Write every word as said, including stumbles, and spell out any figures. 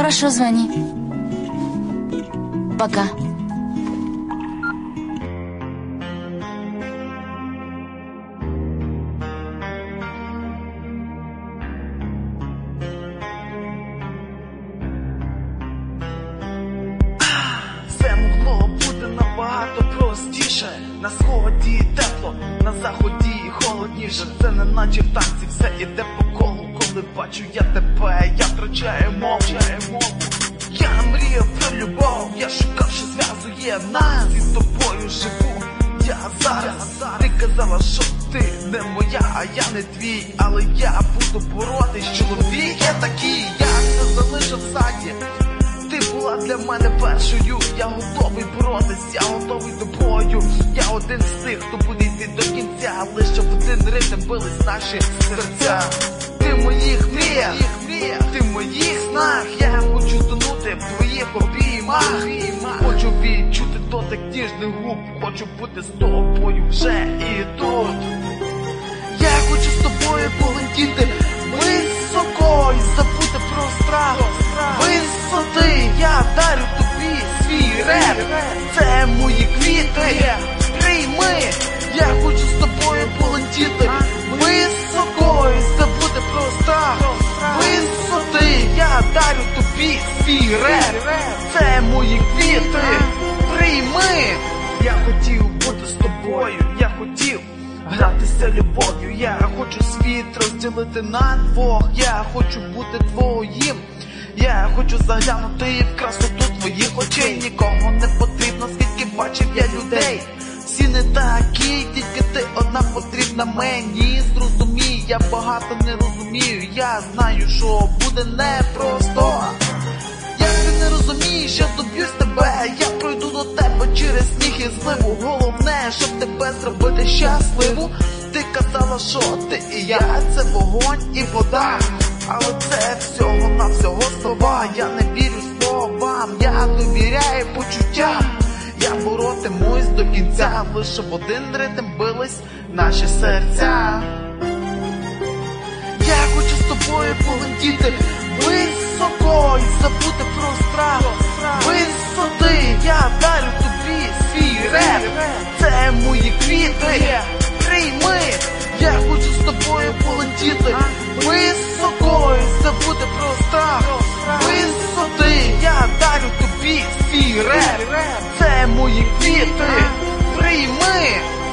Хорошо, звони. Пока. Все могло бути набагато простіше. На сході тепло, на заході холодніше. Це не наче в танці, все іде по колу. Коли бачу я тебе, я втрачаю мову. Я мріяв про любов, я шукав, що зв'язує нас. І з тобою живу я зараз. Ти казала, що ти не моя, а я не твій. Але я буду боротись, чоловік я такий. Я все залишив в саді. Ти була для мене першою, я готовий боротись, я готовий до бою. Я один з тих, хто буде йти до кінця, лише в один ритм бились наші серця. Ти в моїх мріях, ти в моїх снах, я хочу тонути в твоїх обіймах. Хочу відчути дотик ніжних губ, хочу бути з тобою вже і тут. Я хочу з тобою полетіти високо і забути про страх висоти. Я дарю тобі свій реп, це мої квіти, прийми. Я хочу з тобою полетіти високо і забути про страх висоти. Я дарю тобі свій реп, це мої квіти, прийми. Я хотів бути з тобою, я хотів гратися любов'ю. Я хочу світ розділити на двох. Я хочу бути твоїм. Я хочу заглянути в красоту твоїх очей. Нікого не потрібно, скільки бачив я людей. Всі не такі, тільки ти одна потрібна мені. Зрозумій, я багато не розумію. Я знаю, що буде непросто. Як ти не розумієш, я доб'юсь тебе. Я пройду до тебе через сніг і зливу. Головне, щоб тебе зробити щасливу. Ти казала, що ти і я, це вогонь і вода. Але це всього-навсього слова. Я не вірю словам, я довіряю почуттям. Я боротимусь до кінця, лише в один ритм бились наші серця. Я хочу з тобою полетіти високо і забути про страх висоти. Я дарю тобі свій реп, це мої квіти, прийми. Я хочу з тобою полетіти високо і забути про страх висоти. Я дарю тобі свій реп, це мої квіти, прийми.